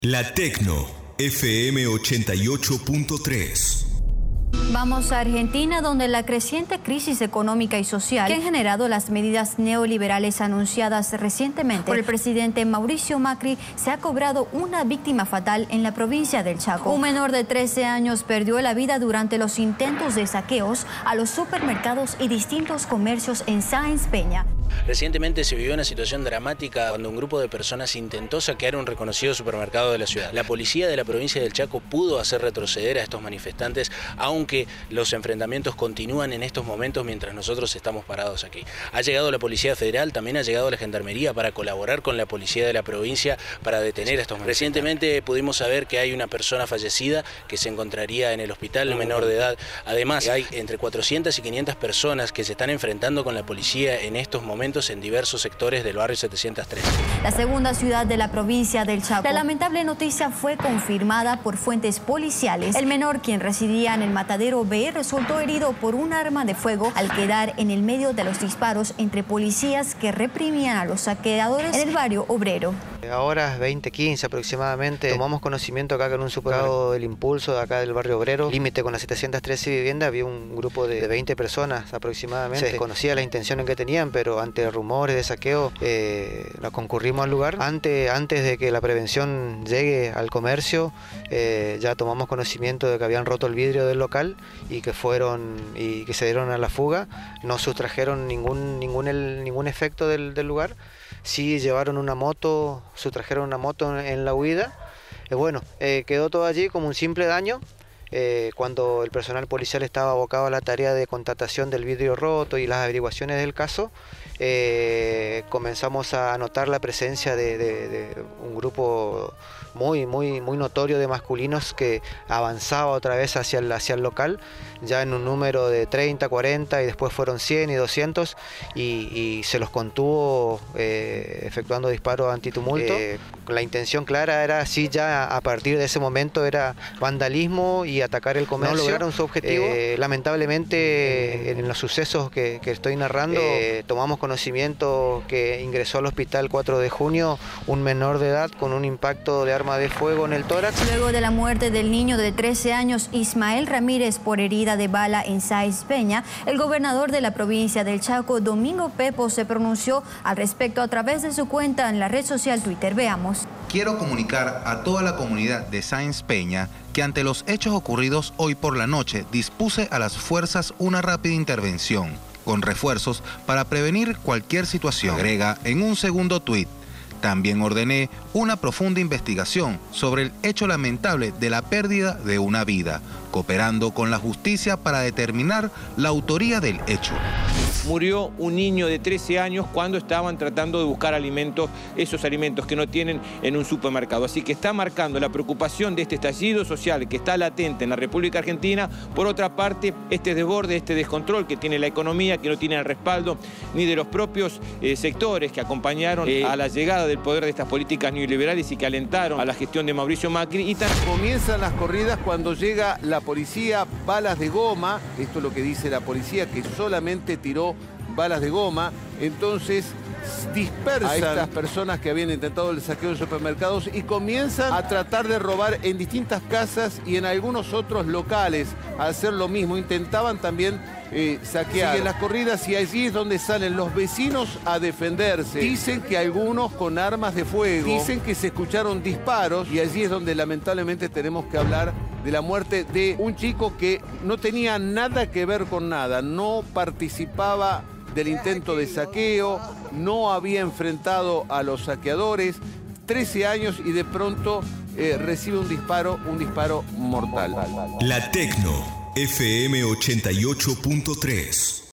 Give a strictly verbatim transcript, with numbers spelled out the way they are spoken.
La Tecno, F M ochenta y ocho punto tres. Vamos a Argentina, donde la creciente crisis económica y social que han generado las medidas neoliberales anunciadas recientemente por el presidente Mauricio Macri se ha cobrado una víctima fatal en la provincia del Chaco. Un menor de trece años perdió la vida durante los intentos de saqueos a los supermercados y distintos comercios en Sáenz Peña. Recientemente se vivió una situación dramática cuando un grupo de personas intentó saquear un reconocido supermercado de la ciudad. La policía de la provincia del Chaco pudo hacer retroceder a estos manifestantes, aunque los enfrentamientos continúan en estos momentos mientras nosotros estamos parados aquí. Ha llegado la Policía Federal, también ha llegado la Gendarmería para colaborar con la policía de la provincia para detener a estos manifestantes. Recientemente pudimos saber que hay una persona fallecida que se encontraría en el hospital, un menor de edad. Además, hay entre cuatrocientas y quinientas personas que se están enfrentando con la policía en estos momentos en diversos sectores del barrio setecientos tres. La segunda ciudad de la provincia del Chaco. La lamentable noticia fue confirmada por fuentes policiales. El menor, quien residía en el Matadero B, resultó herido por un arma de fuego al quedar en el medio de los disparos entre policías que reprimían a los saqueadores en el barrio obrero. Ahora veinte quince aproximadamente, tomamos conocimiento acá con un supermercado del Impulso de acá del barrio obrero, límite con las setecientos trece viviendas. Había un grupo de veinte personas aproximadamente. Se desconocía la intención que tenían, pero ante rumores de saqueo eh, concurrimos al lugar. Antes, antes de que la prevención llegue al comercio, eh, ya tomamos conocimiento de que habían roto el vidrio del local y que fueron y que se dieron a la fuga. No sustrajeron ningún, ningún, el, ningún efecto del, del lugar. Sí llevaron una moto, sustrajeron una moto en la huida. Eh, bueno, eh, quedó todo allí como un simple daño. Eh, cuando el personal policial estaba abocado a la tarea de constatación del vidrio roto y las averiguaciones del caso, eh, comenzamos a notar la presencia de, de, de un grupo muy, muy, muy notorio de masculinos que avanzaba otra vez hacia el, hacia el local, ya en un número de treinta, cuarenta, y después fueron cien y doscientos, y, y se los contuvo eh, efectuando disparos antitumulto. Eh, la intención clara era, sí, ya a partir de ese momento era vandalismo y atacar el comercio. No lograron su objetivo. Eh, lamentablemente, en los sucesos que, que estoy narrando, eh, tomamos conocimiento que ingresó al hospital cuatro de junio un menor de edad con un impacto de arma de fuego en el tórax. Luego de la muerte del niño de trece años, Ismael Ramírez, por herida de bala en Sáenz Peña, el gobernador de la provincia del Chaco, Domingo Pepo, se pronunció al respecto a través de su cuenta en la red social Twitter. Veamos. Quiero comunicar a toda la comunidad de Sáenz Peña que ante los hechos ocurridos hoy por la noche dispuse a las fuerzas una rápida intervención con refuerzos para prevenir cualquier situación. Agrega en un segundo tuit: también ordené una profunda investigación sobre el hecho lamentable de la pérdida de una vida, cooperando con la justicia para determinar la autoría del hecho. Murió un niño de trece años cuando estaban tratando de buscar alimentos, esos alimentos que no tienen en un supermercado. Así que está marcando la preocupación de este estallido social que está latente en la República Argentina. Por otra parte, este desborde, este descontrol que tiene la economía, que no tiene el respaldo ni de los propios eh, sectores que acompañaron eh, a la llegada del poder de estas políticas neoliberales y que alentaron a la gestión de Mauricio Macri. Y tan... Comienzan las corridas cuando llega la policía, balas de goma. Esto es lo que dice la policía, que solamente tiró balas de goma. Entonces dispersan a estas personas que habían intentado el saqueo de supermercados y comienzan a tratar de robar en distintas casas y en algunos otros locales. A hacer lo mismo, intentaban también eh, saquear. Siguen las corridas y allí es donde salen los vecinos a defenderse. Dicen que algunos con armas de fuego, dicen que se escucharon disparos, y allí es donde lamentablemente tenemos que hablar de la muerte de un chico que no tenía nada que ver con nada, no participaba del intento de saqueo, no había enfrentado a los saqueadores, trece años, y de pronto eh, recibe un disparo, un disparo mortal. La Tecno, F M ochenta y ocho punto tres.